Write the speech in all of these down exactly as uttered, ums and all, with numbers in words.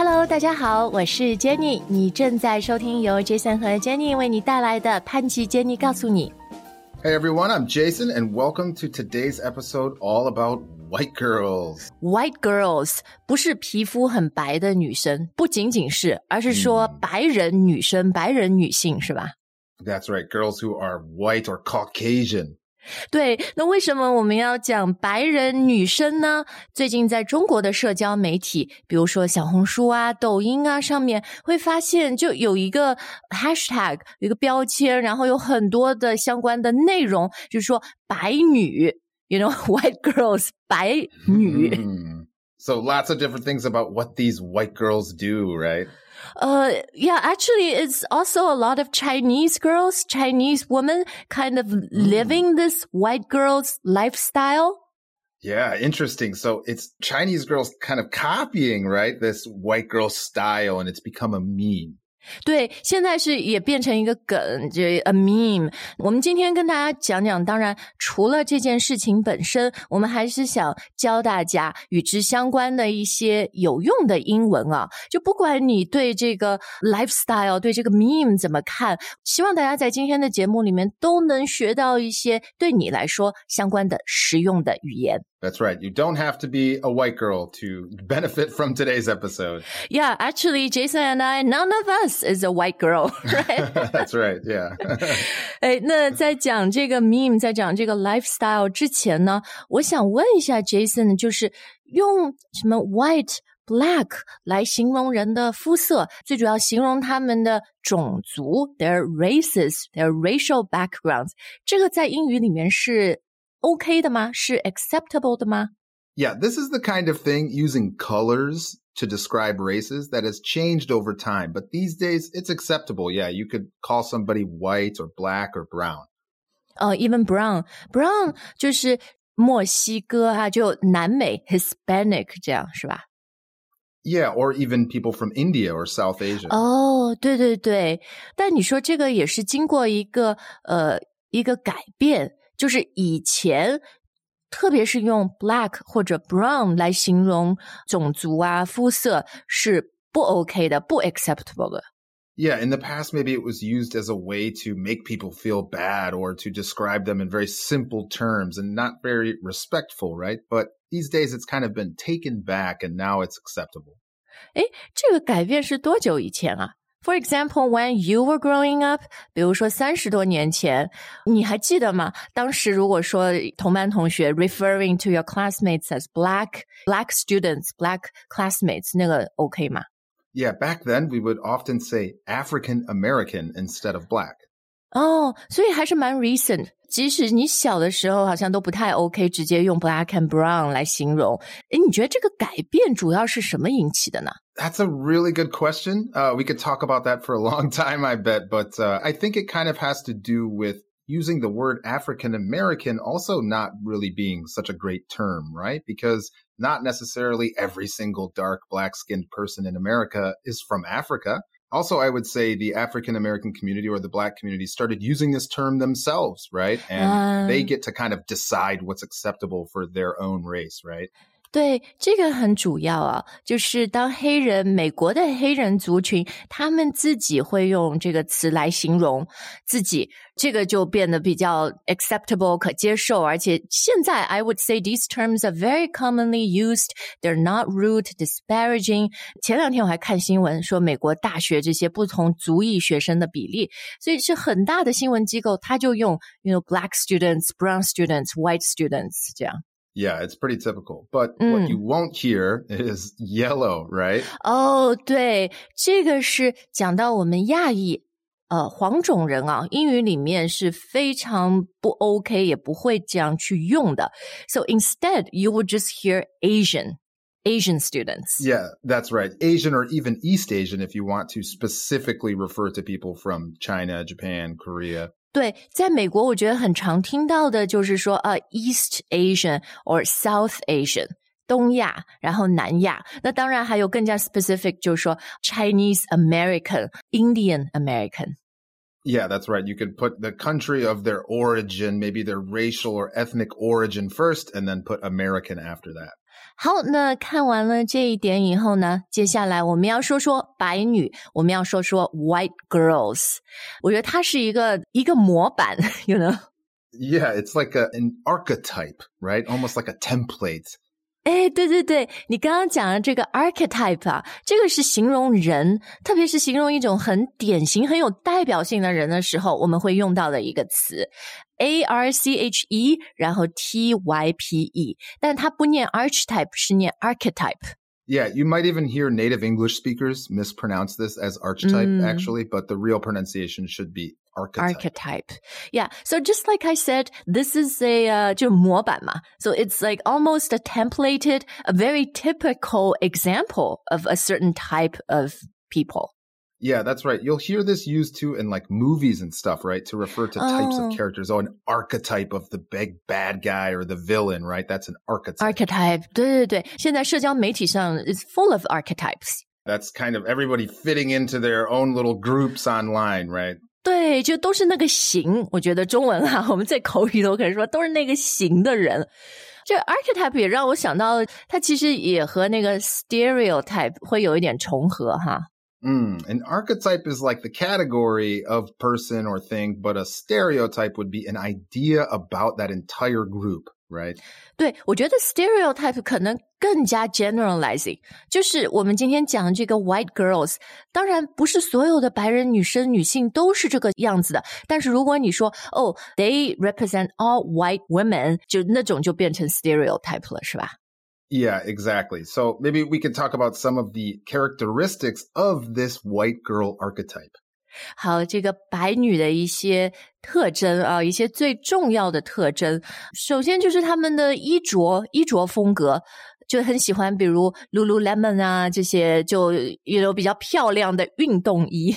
Hello， 大家好，我是 Jenny， 你正在收听由 Jason 和 Jenny 为你带来的潘吉 Jenny 告诉你。 Hey everyone, I'm Jason, and welcome to today's episode all about white girls. White girls 不是皮肤很白的女生，不仅仅是，而是说白人女生、嗯、白人女性，是吧？ That's right, girls who are white or Caucasian. 对，那为什么我们要讲白人女生呢？最近在中国的社交媒体，比如说小红书啊、抖音啊上面，会发现就有一个 hashtag， 有一个标签，然后有很多的相关的内容，就是说白女 you know, white girls, 白女。 Mm. So lots of different things about what these white girls do, right?Uh, yeah, actually, it's also a lot of Chinese girls, Chinese women kind of mm. living this white girls lifestyle. Yeah, interesting. So it's Chinese girls kind of copying, right, this white girl style, and it's become a meme. 对，现在是也变成一个梗，就 a meme。我们今天跟大家讲讲，当然除了这件事情本身，我们还是想教大家与之相关的一些有用的英文啊。就不管你对这个 lifestyle 对这个 meme 怎么看，希望大家在今天的节目里面都能学到一些对你来说相关的实用的语言。 That's right. You don't have to be a white girl to benefit from today's episode. Yeah, actually, Jason and I, none of us is a white girl, right? That's right, yeah. 哎，那在讲这个 meme, 在讲这个 lifestyle 之前呢，我想问一下 Jason, 就是用什么 white,Black 来形容人的肤色，最主要形容他们的种族 their races, their racial backgrounds. 这个在英语里面是 OK 的吗？是 acceptable 的吗？ Yeah, this is the kind of thing using colors to describe races that has changed over time. But these days, it's acceptable. Yeah, you could call somebody white or black or brown. Oh, even brown. Brown 就是墨西哥啊，就南美 Hispanic 这样是吧 ？Yeah, or even people from India or South Asia. 哦，对对对，但你说这个也是经过一个呃一个改变，就是以前特别是用 black 或者 brown 来形容种族啊肤色是不 OK 的，不 acceptable 的。 Yeah, in the past, maybe it was used as a way to make people feel bad or to describe them in very simple terms and not very respectful, right? But these days, it's kind of been taken back and now it's acceptable. 诶，这个改变是多久以前啊？ For example, when you were growing up, 比如说三十多年前，你还记得吗？当时如果说同班同学 referring to your classmates as black, black students, black classmates, 那个 OK 吗 ？Yeah, back then we would often say African American instead of black. 哦，所以还是蛮 recent。即使你小的时候好像都不太 OK， 直接用 black and brown 来形容。诶，你觉得这个改变主要是什么引起的呢？ That's a really good question. Uh, we could talk about that for a long time, I bet. But uh, I think it kind of has to do with using the word African American also not really being such a great term, right? Because not necessarily every single dark black-skinned person in America is from Africa. Also, I would say the African American community or the black community started using this term themselves, right? And uh, they get to kind of decide what's acceptable for their own race, right? 对，这个很主要啊，就是当黑人，美国的黑人族群，他们自己会用这个词来形容自己，这个就变得比较 acceptable 可接受，而且现在 I would say these terms are very commonly used. They're not rude, disparaging. 前两天我还看新闻说美国大学这些不同族裔学生的比例，所以是很大的新闻机构，他就用 you know, black students, brown students, white students 这样。 Yeah, it's pretty typical. But mm. what you won't hear is yellow, right? 哦，对，这个是讲到我们亚裔呃黄种人啊，英语里面是非常不 OK， 也不会这样去用的。So instead, you would just hear Asian. Asian students. Yeah, that's right. Asian or even East Asian if you want to specifically refer to people from China, Japan, Korea. 对，在美国我觉得很常听到的就是说呃 East Asian or South Asian 东亚然后南亚那当然还有更加 specific 就是说 Chinese American Indian American Yeah, that's right. You could put the country of their origin, maybe their racial or ethnic origin first, and then put American after that. 好，那看完了这一点以后呢，接下来我们要说说白女，我们要说说 white girls。我觉得它是一个一个模板 you know。Yeah, it's like a, an archetype, right? Almost like a template. 哎，对对对，你刚刚讲的这个 archetype 啊，这个是形容人，特别是形容一种很典型、很有代表性的人的时候，我们会用到的一个词 A R C H E 然后 T Y P E， 但它不念 archetype， 是念 archetype。Yeah, you might even hear native English speakers mispronounce this as archetype, mm. actually, but the real pronunciation should be archetype. Archetype. Yeah. So just like I said, this is a, uh, 就模板嘛. So it's like almost a templated, a very typical example of a certain type of people. Yeah, that's right. You'll hear this used too in like movies and stuff, right? To refer to types oh. of characters. Oh, an archetype of the big bad guy or the villain, right? That's an archetype. Archetype. 对对对，现在社交媒体上 is full of archetypes. That's kind of everybody fitting into their own little groups online, right? 对，就都是那个型。我觉得中文啊，我们在口语都可以说都是那个型的人。这 archetype 也让我想到，它其实也和那个 stereotype 会有一点重合哈。 Mm, an archetype is like the category of person or thing, but a stereotype would be an idea about that entire group, right? 对，我觉得 stereotype 可能更加 generalizing， 就是我们今天讲这个 white girls， 当然不是所有的白人女生女性都是这个样子的，但是如果你说哦 they represent all white women， 就那种就变成 stereotype 了，是吧 ？Yeah, exactly. So maybe we could talk about some of the characteristics of this white girl archetype. 好，这个白女的一些特征啊，一些最重要的特征。首先就是她们的衣着，衣着风格，就很喜欢比如 Lululemon 啊，这些就有比较漂亮的运动衣。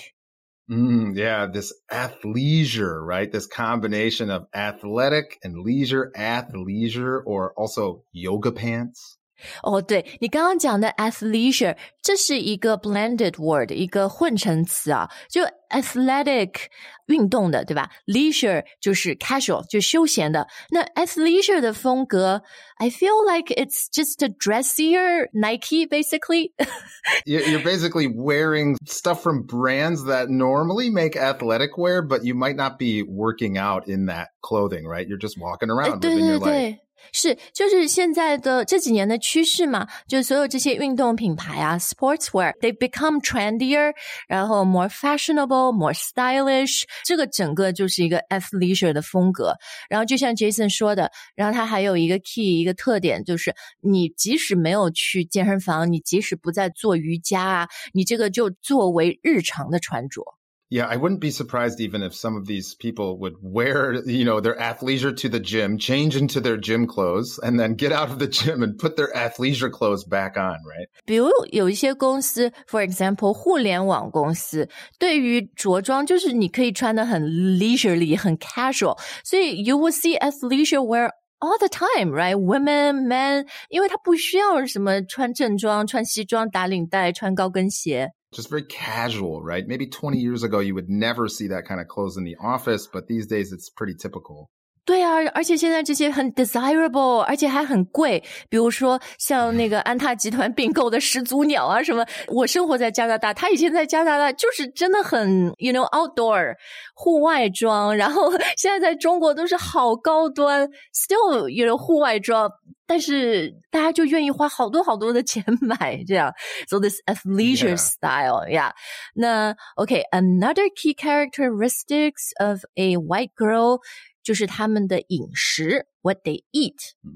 Mm, yeah, this athleisure, right? This combination of athletic and leisure, athleisure, or also yoga pants. 哦，对，你刚刚讲的 athleisure， 这是一个 blended word， 一个混成词啊。就 athletic 运动的，对吧？ leisure 就是 casual， 就休闲的。那 athleisure 的风格 I feel like it's just a dressier Nike, basically. You're basically wearing stuff from brands that normally make athletic wear, but you might not be working out in that clothing, right? You're just walking around living your life. 是，就是现在的这几年的趋势嘛，就是所有这些运动品牌啊 sportswear they become trendier， 然后 more fashionable, more stylish， 这个整个就是一个 athleisure 的风格。然后就像 Jason 说的，然后它还有一个 key 一个特点，就是你即使没有去健身房，你即使不再做瑜伽啊，你这个就作为日常的穿着。 Yeah, I wouldn't be surprised even if some of these people would wear, you know, their athleisure to the gym, change into their gym clothes, and then get out of the gym and put their athleisure clothes back on, right? 比如有一些公司 for example 互联网公司对于着装就是你可以穿得很 leisurely 很 casual 所以 you will see athleisure wear all the time, right? Women, men 因为他不需要什么穿正装穿西装打领带穿高跟鞋 Just very casual, right? Maybe twenty years ago, you would never see that kind of clothes in the office, but these days it's pretty typical. 对啊，而且现在这些很 desirable， 而且还很贵。比如说像那个安踏集团并购的始祖鸟啊什么，我生活在加拿大，他以前在加拿大就是真的很 you know outdoor 户外装，然后现在在中国都是好高端 still you know 户外装，但是大家就愿意花好多好多的钱买这样。So this athleisure yeah. style, yeah. 那 okay, another key characteristics of a white girl就是他们的饮食 what they eat.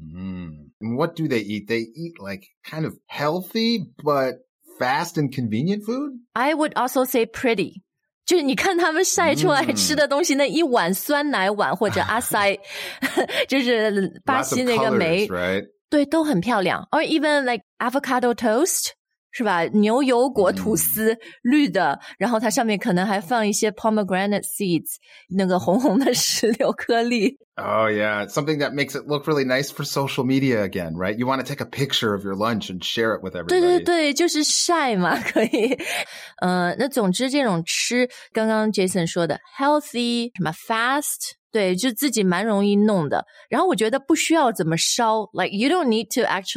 Mm. And what do they eat? They eat like kind of healthy but fast and convenient food? I would also say pretty. 就是你看他们晒出来吃的东西，那一碗酸奶碗或者阿塞，就是巴西那个梅， right? 对，都很漂亮。Or even like avocado toast.是吧？牛油果吐司、嗯、绿的，然后它上面可能还放一些 pomegranate seeds， 那个红红的石榴颗粒。 Oh yeah, something that makes it look really nice for social media again, right? You want to take a picture of your lunch and share it with everybody. 对对对，就是晒嘛，可以。呃，那总之这种吃，刚刚 Jason 说的 healthy， 什么 fast。对，就自己蛮容易弄的。然后我觉得不需要怎么烧 like you don't need to actually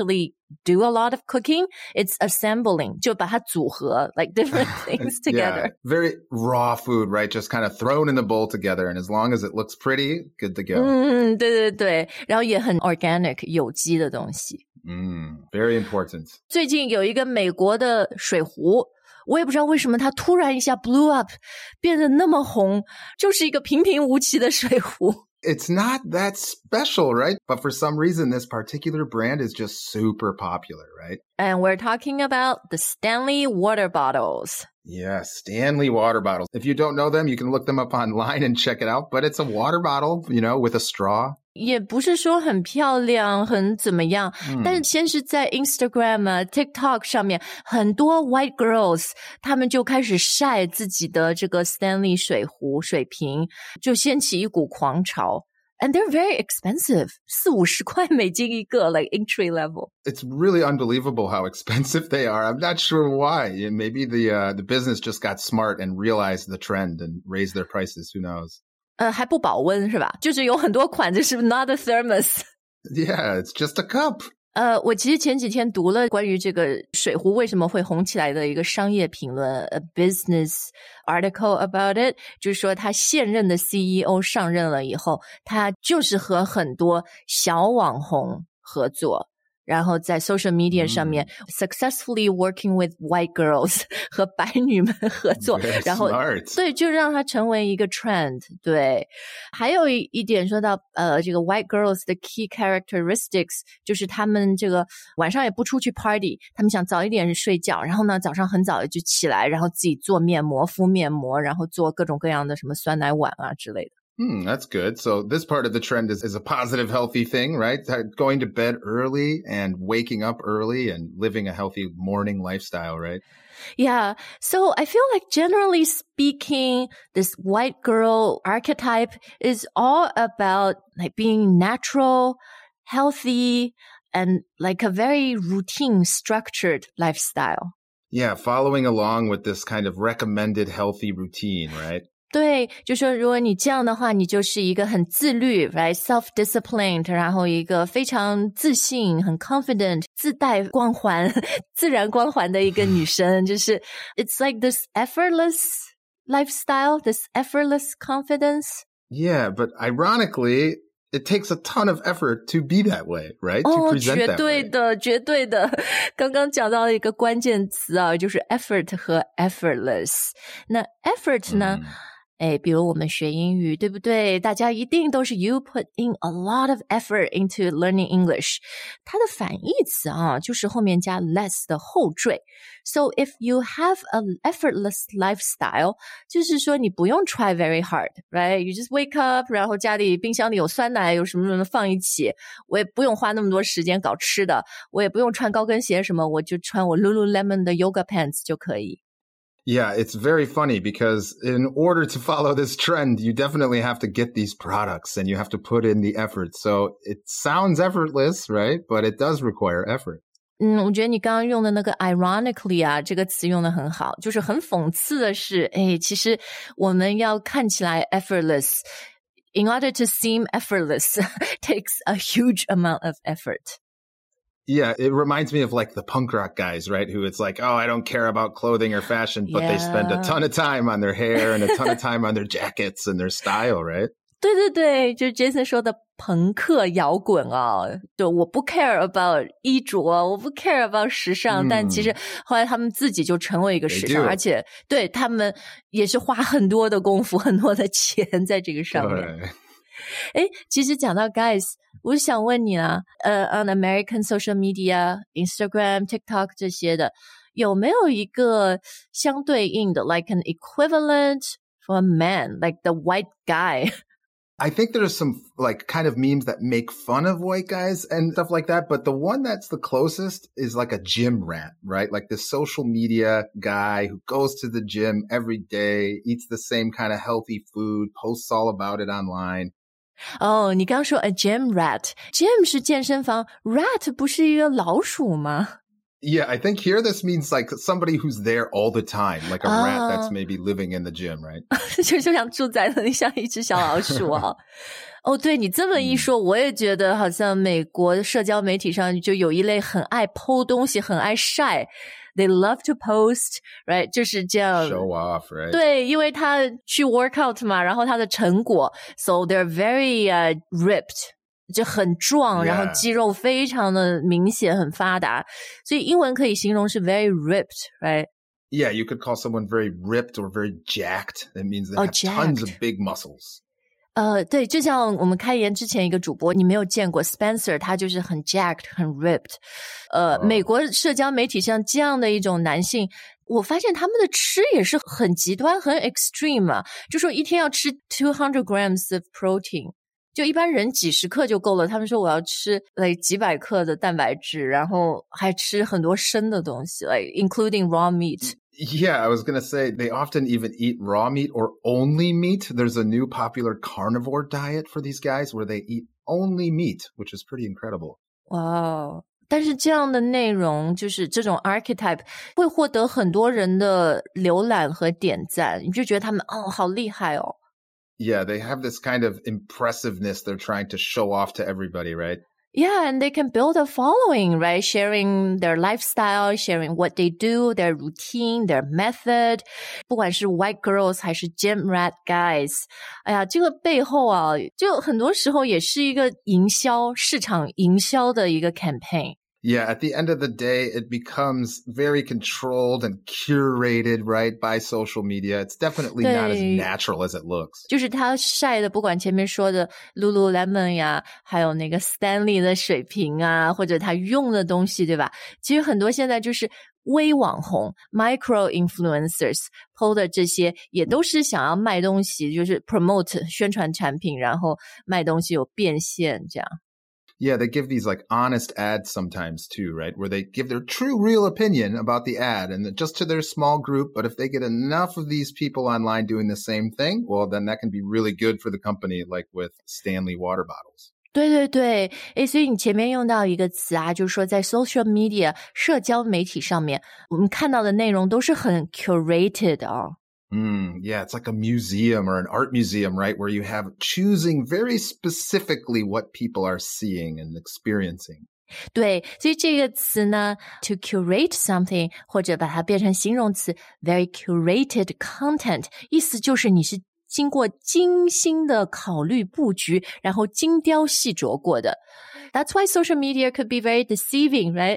do a lot of cooking. It's assembling, 就把它组合, like different things together. Yeah, very raw food, right? Just kind of thrown in the bowl together. And as long as it looks pretty, good to go. 嗯，对对对，然后也很 organic 有机的东西。 Mm, very important. 最近有一个美国的水壶，我也不知道为什么它突然一下 blew up， 变得那么红，就是一个平平无奇的水壶。 It's not that special, right? But for some reason, this particular brand is just super popular, right? And we're talking about the Stanley water bottles. Yeah, Stanley water bottles. If you don't know them, you can look them up online and check it out. But it's a water bottle, you know, with a straw. 也不是说很漂亮很怎么样、嗯、但是先是在 Instagram 啊 TikTok 上面很多 white girls 他们就开始晒自己的这个 Stanley 水壶水瓶就掀起一股狂潮 and they're very expensive 四五十块美金一个 like entry level. It's really unbelievable how expensive they are. I'm not sure why. Maybe the uh, the business just got smart and realized the trend and raised their prices. Who knows? 呃，还不保温是吧？就是有很多款就是 not a thermos. Yeah, it's just a cup. 呃，我其实前几天读了关于这个水壶为什么会红起来的一个商业评论 ，a business article about it， 就是说他现任的 C E O 上任了以后，他就是和很多小网红合作。然后在 social media 上面、嗯、successfully working with white girls 和白女们合作 Very 然后 smart. 对就让它成为一个 trend 对还有一一点说到呃这个 white girls 的 key characteristics 就是他们这个晚上也不出去 party 他们想早一点睡觉然后呢早上很早就起来然后自己做面膜敷面膜然后做各种各样的什么酸奶碗啊之类的 Hmm, that's good. So this part of the trend is, is a positive, healthy thing, right? Going to bed early and waking up early and living a healthy morning lifestyle, right? Yeah. So I feel like generally speaking, this white girl archetype is all about like being natural, healthy, and like a very routine, structured lifestyle. Yeah, following along with this kind of recommended healthy routine, right? 对就说如果你这样的话你就是一个很自律 right self-disciplined 然后一个非常自信很 confident 自带光环自然光环的一个女生就是 it's like this effortless lifestyle this effortless confidence Yeah, but ironically it takes a ton of effort to be that way, right? Oh, to present that way. 绝对的绝对的刚刚讲到一个关键词啊就是 effort 和 effortless 那 effort 呢、嗯诶比如我们学英语对不对大家一定都是 you put in a lot of effort into learning English 它的反义词啊就是后面加 less 的后缀 so if you have an effortless lifestyle 就是说你不用 try very hard right you just wake up 然后家里冰箱里有酸奶有什么什么放一起我也不用花那么多时间搞吃的我也不用穿高跟鞋什么我就穿我 Lululemon 的 yoga pants 就可以 Yeah, it's very funny because in order to follow this trend, you definitely have to get these products and you have to put in the effort. So it sounds effortless, right? But it does require effort. 嗯，我觉得你刚刚用的那个 ironically 啊，这个词用得很好，就是很讽刺的是，诶，其实我们要看起来 effortless, in order to seem effortless, takes a huge amount of effort. Yeah, it reminds me of like the punk rock guys, right? Who it's like, oh, I don't care about clothing or fashion, but yeah. they spend a ton of time on their hair and a ton of time on their jackets and their style, right? 对对对，就是 Jason 说的朋克摇滚啊，就我不 care about 衣着，我不 care about 时尚，嗯、但其实后来他们自己就成为一个时尚，而且对他们也是花很多的功夫、很多的钱在这个上面。诶其实讲到 guys 我想问你啊呃 on American social media Instagram TikTok 这些的有没有一个相对应的 like an equivalent for a man like the white guy I think there's some like kind of memes that make fun of white guys and stuff like that. But the one that's the closest is like a gym rat, right? Like this social media guy who goes to the gym every day, eats the same kind of healthy food, posts all about it online. 哦，你刚刚说 a gym rat. Gym 是健身房 rat 不是一个老鼠吗 Yeah, I think here this means like somebody who's there all the time, like a、uh, rat that's maybe living in the gym, right? 就就像住在那里像一只小老鼠啊哦，对，你这么一说，我也觉得好像美国社交媒体上就有一类很爱 po 东西，很爱晒。They love to post, right? 就是这样 Show off, right? 对，因为他去 work out 嘛，然后他的成果 So they're very、uh, ripped 就很壮 Yeah. 然后肌肉非常的明显很发达所以英文可以形容是 very ripped, right? Yeah, you could call someone very ripped or very jacked. That means they oh, have jacked. tons of big muscles. 呃，对，就像我们开言之前一个主播，你没有见过 Spencer， 他就是很 jacked， 很 ripped。呃， oh. 美国社交媒体上这样的一种男性，我发现他们的吃也是很极端，很 extreme 啊，就说一天要吃two hundred grams of protein。就一般人几十克就够了，他们说我要吃 like 几百克的蛋白质，然后还吃很多生的东西 like including raw meat。Yeah, I was going to say they often even eat raw meat or only meat. There's a new popular carnivore diet for these guys where they eat only meat, which is pretty incredible. Wow. 但是这样的内容就是这种 archetype 会获得很多人的浏览和点赞，你就觉得他们哦好厉害哦。 Yeah, they have this kind of impressiveness they're trying to show off to everybody, right? Yeah, and they can build a following, right? Sharing their lifestyle, sharing what they do, their routine, their method. 不管是 white girls 还是 gym rat guys. 哎呀，这个背后啊，就很多时候也是一个营销，市场营销的一个 campaign.Yeah, at the end of the day, it becomes very controlled and curated, right, by social media. It's definitely not as natural as it looks. 就是他晒的，不管前面说的 Lululemon 呀，还有那个 Stanley 的水瓶啊，或者他用的东西，对吧？其实很多现在就是微网红 micro influencers po 的这些也都是想要卖东西，就是 promote 宣传产品，然后卖东西有变现这样。 Yeah, they give these like honest ads sometimes too, right? Where they give their true real opinion about the ad and just to their small group. But if they get enough of these people online doing the same thing, well, then that can be really good for the company, like with Stanley water bottles. 对对对，诶，所以你前面用到一个词啊，就是说在 social media 社交媒体上面，我们看到的内容都是很 curated 哦。 Mm, yeah, it's like a museum or an art museum, right? Where you have choosing very specifically what people are seeing and experiencing. 对，所以这个词呢 to curate something 或者把它变成形容词 very curated content 意思就是你是经过精心的考虑布局然后精雕细琢过的。That's why social media could be very deceiving, right?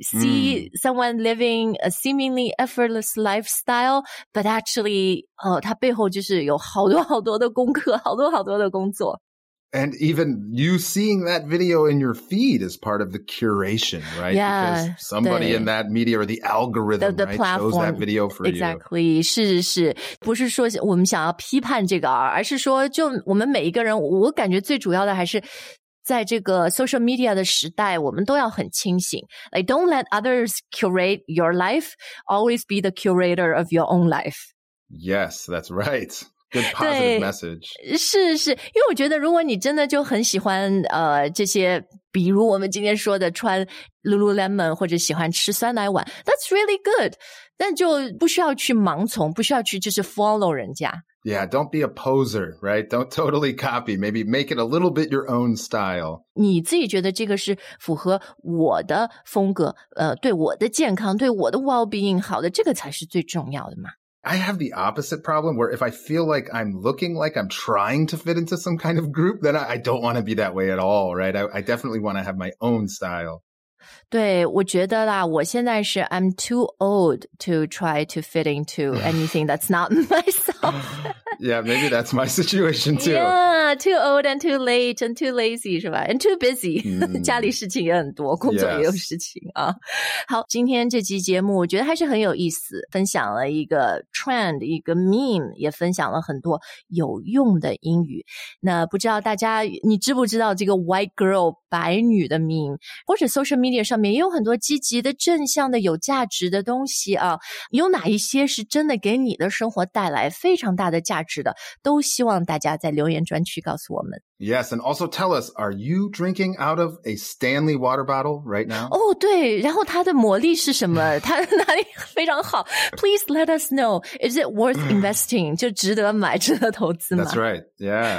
See mm. someone living a seemingly effortless lifestyle, but actually, 哦，它背后就是有好多好多的功课，好多好多的工作。 And even you seeing that video in your feed is part of the curation, right? Yeah, because somebody in that media or the algorithm the, the right, platform, shows that video for exactly, you. Exactly, 是是，不是说我们想要批判这个啊，而是说就我们每一个人，我感觉最主要的还是在这个 social media 的时代，我们都要很清醒。Like, don't let others curate your life. Always be the curator of your own life. Yes, that's right.Good positive message. 是是，因为我觉得如果你真的就很喜欢呃这些，比如我们今天说的穿 Lululemon 或者喜欢吃酸奶碗 ，That's really good. 但就不需要去盲从，不需要去就是 follow 人家。 Yeah, don't be a poser, right? Don't totally copy. Maybe make it a little bit your own style. 你自己觉得这个是符合我的风格，呃，对我的健康，对我的 well-being 好的，这个才是最重要的嘛。 I have the opposite problem where if I feel like I'm looking like I'm trying to fit into some kind of group, then I, I don't want to be that way at all, right? I, I definitely want to have my own style. 对，我觉得啦，我现在是 I'm too old to try to fit into anything that's not myself. Yeah, maybe that's my situation too. Yeah, too old and too late and too lazy 是吧 ？And too busy. 家里事情也很多，工作也有事情啊。好，今天这期节目我觉得还是很有意思，分享了一个 trend， 一个 meme， 也分享了很多有用的英语。那不知道大家你知不知道这个 white girl 白女的 meme， 或者 social media 上面也有很多积极的、正向的、有价值的东西啊。有哪一些是真的给你的生活带来非常大的价值的？都希望大家在留言专区告诉我们。 Yes, and also tell us, are you drinking out of a Stanley water bottle right now? 哦，对，然后它的魔力是什么？它哪里非常好 ？Please let us know. Is it worth investing? 就值得买，值得投资吗？ That's right. Yeah.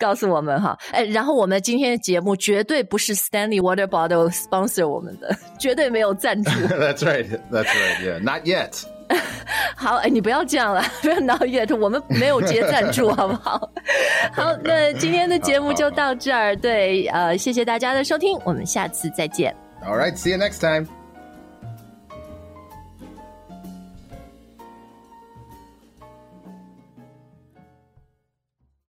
告诉我们哈。哎，然后我们今天的节目绝对不是 Stanley Water Bottle sponsor 我们的，绝对没有赞助。 That's right. That's right. Yeah, not yet. 好，哎，你不要这样了，不要闹越，我们没有接赞助，好不好？好，那今天的节目就到这儿。对，呃，谢谢大家的收听，我们下次再见。 All right, see you next time.